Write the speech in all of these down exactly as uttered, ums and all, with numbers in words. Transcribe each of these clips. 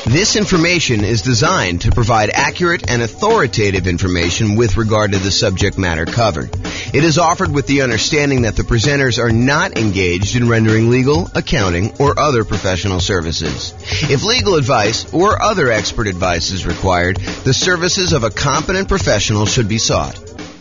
This information is designed to provide accurate and authoritative information with regard to the subject matter covered. It is offered with the understanding that the presenters are not engaged in rendering legal, accounting, or other professional services. If legal advice or other expert advice is required, the services of a competent professional should be sought.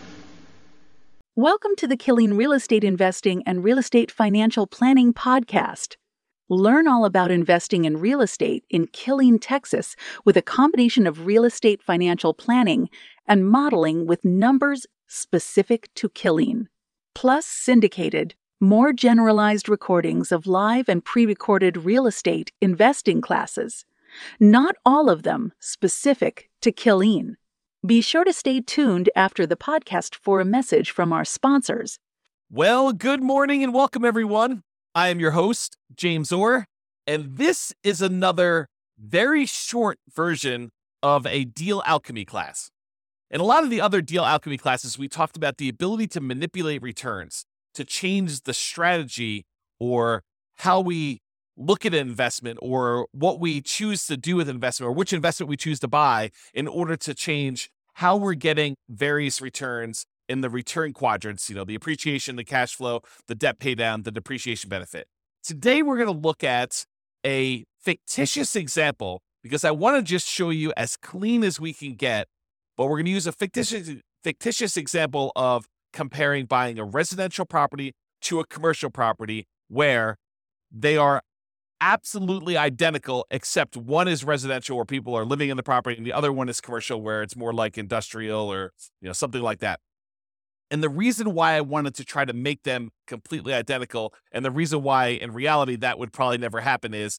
Welcome to the Killeen Real Estate Investing and Real Estate Financial Planning podcast. Learn all about investing in real estate in Killeen, Texas, with a combination of real estate financial planning and modeling with numbers specific to Killeen, plus syndicated, more generalized recordings of live and pre-recorded real estate investing classes, not all of them specific to Killeen. Be sure to stay tuned after the podcast for a message from our sponsors. Well, good morning and welcome, everyone. I am your host, James Orr, and this is another very short version of a deal alchemy class. In a lot of the other deal alchemy classes, we talked about the ability to manipulate returns, to change the strategy or how we look at an investment or what we choose to do with investment or which investment we choose to buy in order to change how we're getting various returns in the return quadrants, you know, the appreciation, the cash flow, the debt pay down, the depreciation benefit. Today, we're going to look at a fictitious example because I want to just show you as clean as we can get, but we're going to use a fictitious, fictitious example of comparing buying a residential property to a commercial property where they are absolutely identical, except one is residential where people are living in the property and the other one is commercial where it's more like industrial or, you know, something like that. And the reason why I wanted to try to make them completely identical, and the reason why in reality that would probably never happen, is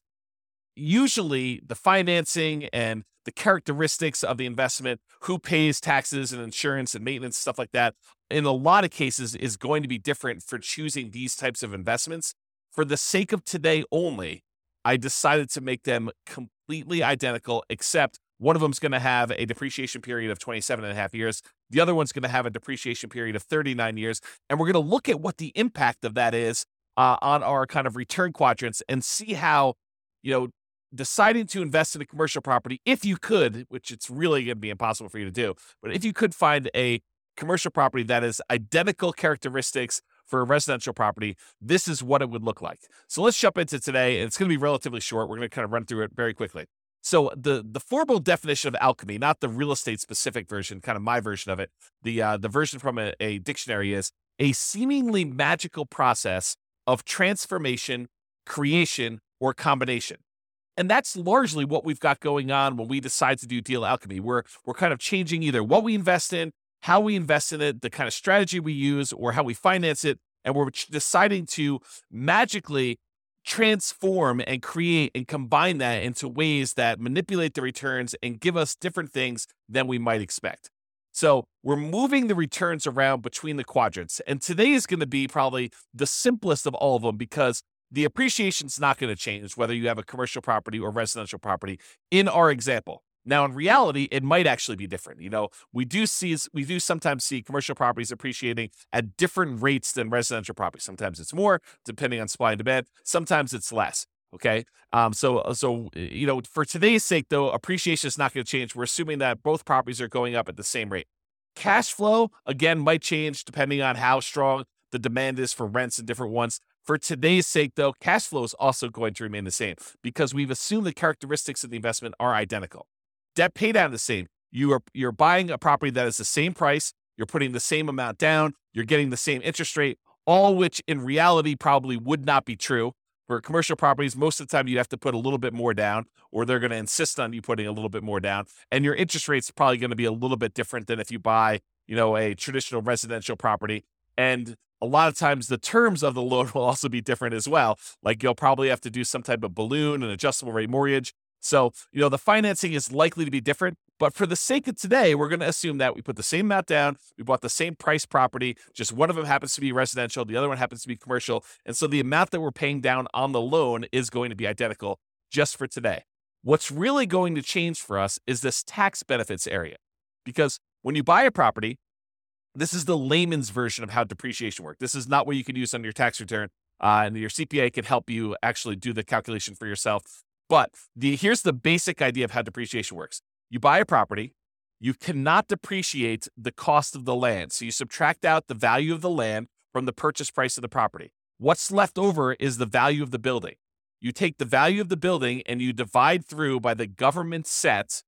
usually the financing and the characteristics of the investment, who pays taxes and insurance and maintenance, stuff like that, in a lot of cases is going to be different for choosing these types of investments. For the sake of today only, I decided to make them completely identical, except one of them is going to have a depreciation period of twenty-seven and a half years. The other one's going to have a depreciation period of thirty-nine years. And we're going to look at what the impact of that is uh, on our kind of return quadrants and see how, you know, deciding to invest in a commercial property, if you could, which it's really going to be impossible for you to do, but if you could find a commercial property that is identical characteristics for a residential property, this is what it would look like. So let's jump into today. And it's going to be relatively short. We're going to kind of run through it very quickly. So the the formal definition of alchemy, not the real estate specific version, kind of my version of it, the uh, the version from a, a dictionary is a seemingly magical process of transformation, creation, or combination. And that's largely what we've got going on when we decide to do deal alchemy. We're we're kind of changing either what we invest in, how we invest in it, the kind of strategy we use, or how we finance it, and we're deciding to magically transform and create and combine that into ways that manipulate the returns and give us different things than we might expect. So we're moving the returns around between the quadrants. And today is going to be probably the simplest of all of them because the appreciation is not going to change whether you have a commercial property or residential property in our example. Now, in reality, it might actually be different. You know, we do see, we do sometimes see commercial properties appreciating at different rates than residential properties. Sometimes it's more, depending on supply and demand. Sometimes it's less. Okay. Um, so, so, you know, for today's sake, though, appreciation is not going to change. We're assuming that both properties are going up at the same rate. Cash flow, again, might change depending on how strong the demand is for rents and different ones. For today's sake, though, cash flow is also going to remain the same because we've assumed the characteristics of the investment are identical. Debt pay down the same. You are you're buying a property that is the same price. You're putting the same amount down. You're getting the same interest rate, all which in reality probably would not be true. For commercial properties, most of the time you have to put a little bit more down, or they're going to insist on you putting a little bit more down. And your interest rate's probably going to be a little bit different than if you buy, you know, a traditional residential property. And a lot of times the terms of the loan will also be different as well. Like you'll probably have to do some type of balloon, an adjustable rate mortgage. So, you know, the financing is likely to be different, but for the sake of today, we're going to assume that we put the same amount down, we bought the same price property, just one of them happens to be residential, the other one happens to be commercial, and so the amount that we're paying down on the loan is going to be identical just for today. What's really going to change for us is this tax benefits area, because when you buy a property, this is the layman's version of how depreciation works. This is not what you can use on your tax return, uh, and your C P A can help you actually do the calculation for yourself. But the here's the basic idea of how depreciation works. You buy a property, you cannot depreciate the cost of the land. So you subtract out the value of the land from the purchase price of the property. What's left over is the value of the building. You take the value of the building and you divide through by the government set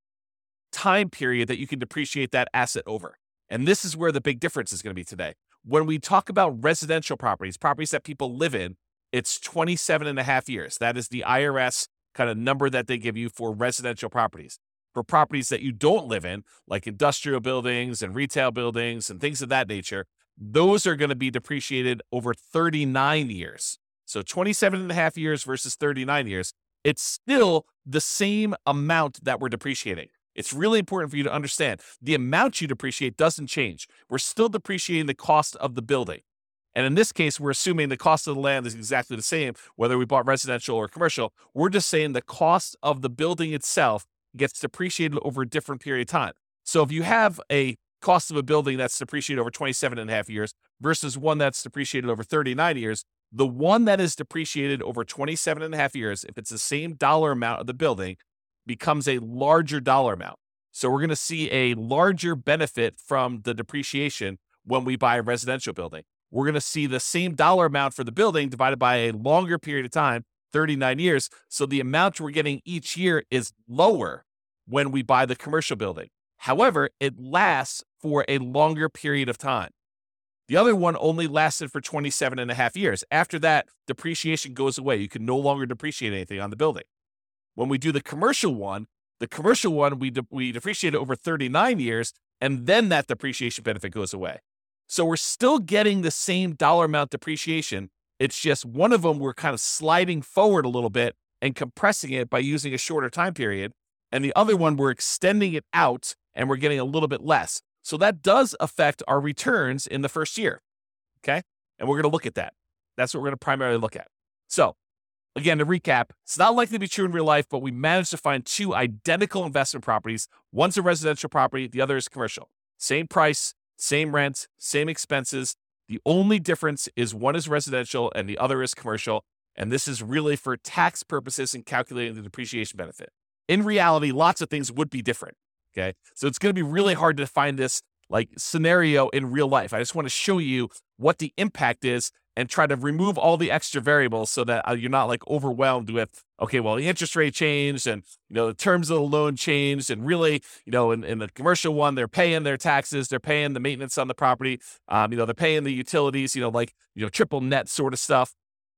time period that you can depreciate that asset over. And this is where the big difference is going to be today. When we talk about residential properties, properties that people live in, it's twenty-seven and a half years. That is the I R S kind of number that they give you for residential properties. For properties that you don't live in, like industrial buildings and retail buildings and things of that nature, those are going to be depreciated over thirty-nine years. So twenty-seven and a half years versus thirty-nine years, it's still the same amount that we're depreciating. It's really important for you to understand the amount you depreciate doesn't change. We're still depreciating the cost of the building. And in this case, we're assuming the cost of the land is exactly the same, whether we bought residential or commercial. We're just saying the cost of the building itself gets depreciated over a different period of time. So if you have a cost of a building that's depreciated over twenty-seven and a half years versus one that's depreciated over thirty-nine years, the one that is depreciated over twenty-seven and a half years, if it's the same dollar amount of the building, becomes a larger dollar amount. So we're going to see a larger benefit from the depreciation when we buy a residential building. We're going to see the same dollar amount for the building divided by a longer period of time, thirty-nine years. So the amount we're getting each year is lower when we buy the commercial building. However, it lasts for a longer period of time. The other one only lasted for twenty-seven and a half years. After that, depreciation goes away. You can no longer depreciate anything on the building. When we do the commercial one, the commercial one, we, de- we depreciate it over thirty-nine years, and then that depreciation benefit goes away. So we're still getting the same dollar amount depreciation. It's just one of them we're kind of sliding forward a little bit and compressing it by using a shorter time period. And the other one, we're extending it out and we're getting a little bit less. So that does affect our returns in the first year, okay? And we're going to look at that. That's what we're going to primarily look at. So again, to recap, it's not likely to be true in real life, but we managed to find two identical investment properties. One's a residential property, the other is commercial. Same price, same rent, same expenses. The only difference is one is residential and the other is commercial. And this is really for tax purposes and calculating the depreciation benefit. In reality, lots of things would be different, okay? So it's going to be really hard to find this like scenario in real life. I just want to show you what the impact is and try to remove all the extra variables so that uh, you're not like overwhelmed with, okay, well, the interest rate changed and, you know, the terms of the loan changed. And really, you know, in, in the commercial one, they're paying their taxes, they're paying the maintenance on the property, um, you know, they're paying the utilities, you know, like, you know, triple net sort of stuff.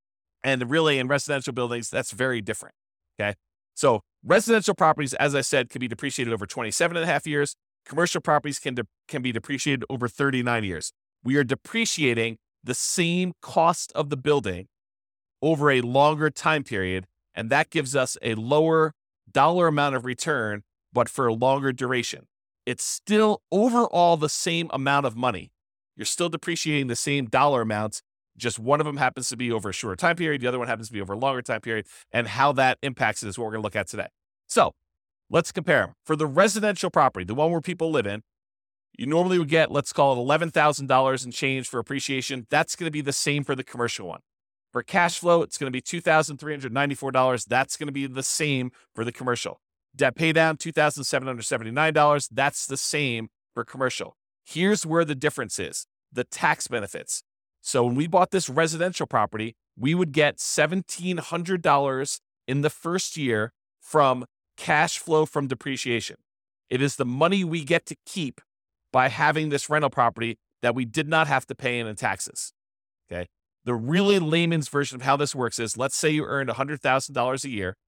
And really in residential buildings, that's very different, okay? So residential properties, as I said, can be depreciated over twenty-seven and a half years. Commercial properties can, de- can be depreciated over thirty-nine years. We are depreciating the same cost of the building over a longer time period, and that gives us a lower dollar amount of return, but for a longer duration. It's still overall the same amount of money. You're still depreciating the same dollar amounts, just one of them happens to be over a shorter time period, the other one happens to be over a longer time period, and how that impacts it is what we're going to look at today. So let's compare them. For the residential property, the one where people live in, you normally would get, let's call it eleven thousand dollars in change for appreciation. That's going to be the same for the commercial one. For cash flow, it's going to be two thousand three hundred ninety-four dollars. That's going to be the same for the commercial. Debt pay down, two thousand seven hundred seventy-nine dollars. That's the same for commercial. Here's where the difference is, the tax benefits. So when we bought this residential property, we would get one thousand seven hundred dollars in the first year from cash flow from depreciation. It is the money we get to keep by having this rental property that we did not have to pay in in taxes, okay? The really layman's version of how this works is, let's say you earned one hundred thousand dollars a year.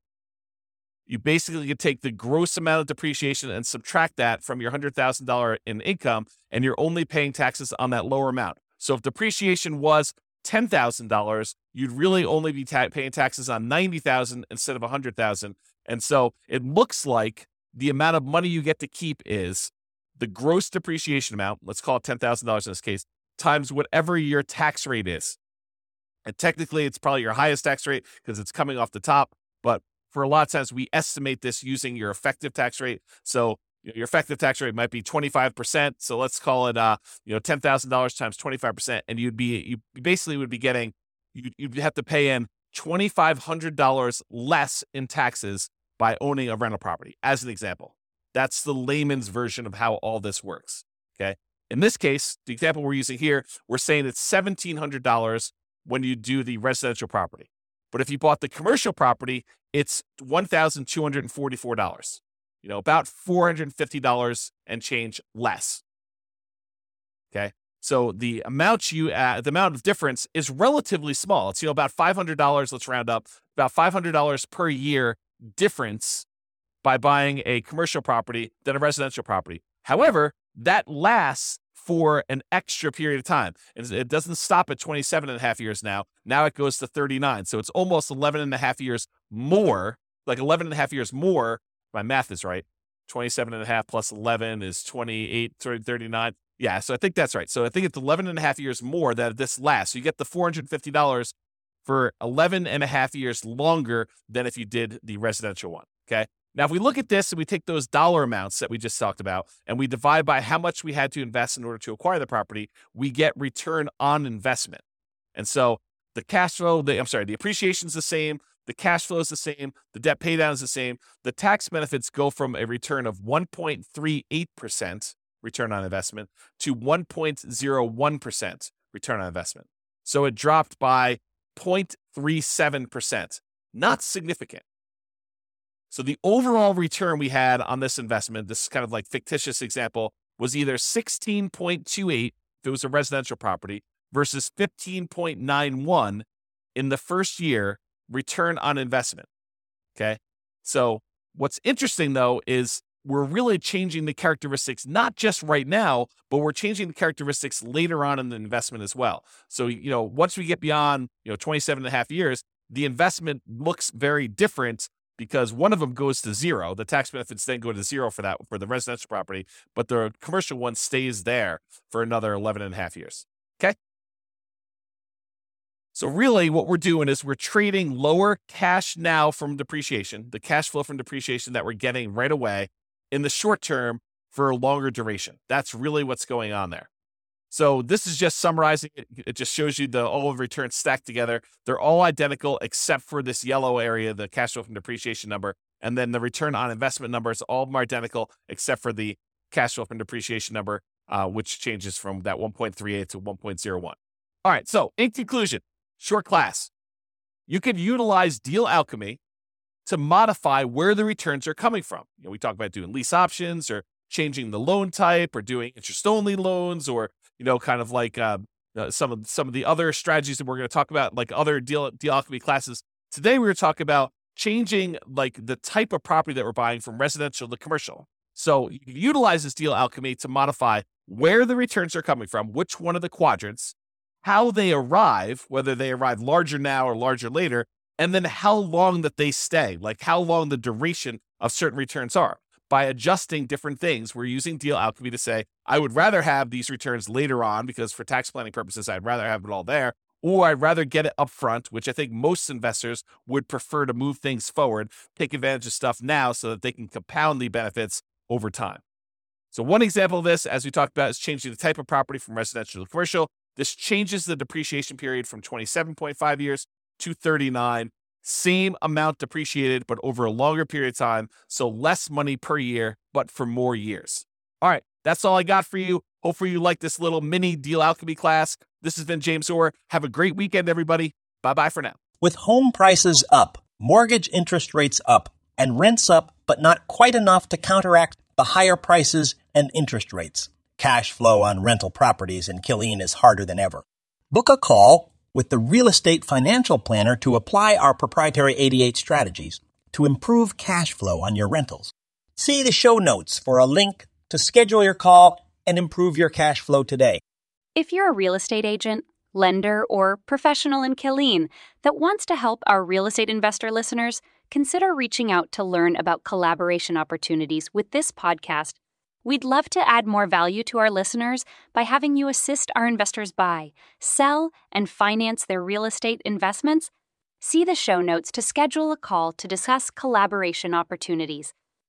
You basically could take the gross amount of depreciation and subtract that from your one hundred thousand dollars in income, and you're only paying taxes on that lower amount. So if depreciation was ten thousand dollars, you'd really only be ta- paying taxes on ninety thousand dollars instead of one hundred thousand dollars. And so it looks like the amount of money you get to keep is the gross depreciation amount, let's call it ten thousand dollars in this case, times whatever your tax rate is. And technically, it's probably your highest tax rate because it's coming off the top. But for a lot of times, we estimate this using your effective tax rate. So your effective tax rate might be twenty-five percent. So let's call it, uh, you know, ten thousand dollars times twenty-five percent. And you'd be, you basically would be getting, you'd, you'd have to pay in two thousand five hundred dollars less in taxes by owning a rental property, as an example. That's the layman's version of how all this works, okay? In this case, the example we're using here, we're saying it's one thousand seven hundred dollars when you do the residential property. But if you bought the commercial property, it's one thousand two hundred forty-four dollars, you know, about four hundred fifty dollars and change less, okay? So the amount you add, the amount of difference is relatively small. It's, you know, about five hundred dollars, let's round up, about five hundred dollars per year difference by buying a commercial property than a residential property. However, that lasts for an extra period of time. And it doesn't stop at twenty-seven and a half years now. Now it goes to thirty-nine. So it's almost eleven and a half years more, like eleven and a half years more. My math is right. twenty-seven and a half plus eleven is twenty-eight, thirty-nine. Yeah, so I think that's right. So I think it's eleven and a half years more that this lasts. So you get the four hundred fifty dollars for eleven and a half years longer than if you did the residential one, okay? Now, if we look at this and we take those dollar amounts that we just talked about and we divide by how much we had to invest in order to acquire the property, we get return on investment. And so the cash flow, the, I'm sorry, the appreciation is the same, the cash flow is the same, the debt pay down is the same. The tax benefits go from a return of one point three eight percent return on investment to one point zero one percent return on investment. So it dropped by zero point three seven percent. Not significant. So the overall return we had on this investment, this kind of like fictitious example, was either sixteen point two eight if it was a residential property versus fifteen point nine one in the first year return on investment. Okay. So what's interesting though is we're really changing the characteristics, not just right now, but we're changing the characteristics later on in the investment as well. So, you know, once we get beyond, you know, twenty-seven and a half years, the investment looks very different because one of them goes to zero. The tax benefits then go to zero for that, for the residential property, but the commercial one stays there for another eleven and a half years. Okay. So really what we're doing is we're trading lower cash now from depreciation, the cash flow from depreciation that we're getting right away in the short term for a longer duration. That's really what's going on there. So this is just summarizing it. It just shows you the all of returns stacked together. They're all identical except for this yellow area, the cash flow from depreciation number. And then the return on investment numbers, all of them are identical except for the cash flow from depreciation number, uh, which changes from that one point three eight to one point zero one. All right, so in conclusion, short class, you could utilize deal alchemy to modify where the returns are coming from. You know, we talk about doing lease options or changing the loan type or doing interest-only loans or, you know, kind of like uh, uh, some of some of the other strategies that we're going to talk about, like other deal, deal alchemy classes. Today, we're going to talk about changing like the type of property that we're buying from residential to commercial. So you can utilize this deal alchemy to modify where the returns are coming from, which one of the quadrants, how they arrive, whether they arrive larger now or larger later, and then how long that they stay, like how long the duration of certain returns are. By adjusting different things, we're using deal alchemy to say, I would rather have these returns later on because for tax planning purposes, I'd rather have it all there, or I'd rather get it up front, which I think most investors would prefer to move things forward, take advantage of stuff now so that they can compound the benefits over time. So one example of this, as we talked about, is changing the type of property from residential to commercial. This changes the depreciation period from twenty-seven point five years to thirty-nine. Same amount depreciated, but over a longer period of time. So less money per year, but for more years. All right, that's all I got for you. Hopefully you like this little mini deal alchemy class. This has been James Orr. Have a great weekend, everybody. Bye-bye for now. With home prices up, mortgage interest rates up, and rents up, but not quite enough to counteract the higher prices and interest rates, cash flow on rental properties in Killeen is harder than ever. Book a call with the Real Estate Financial Planner to apply our proprietary eighty-eight strategies to improve cash flow on your rentals. See the show notes for a link to schedule your call and improve your cash flow today. If you're a real estate agent, lender, or professional in Killeen that wants to help our real estate investor listeners, consider reaching out to learn about collaboration opportunities with this podcast. We'd love to add more value to our listeners by having you assist our investors buy, sell, and finance their real estate investments. See the show notes to schedule a call to discuss collaboration opportunities.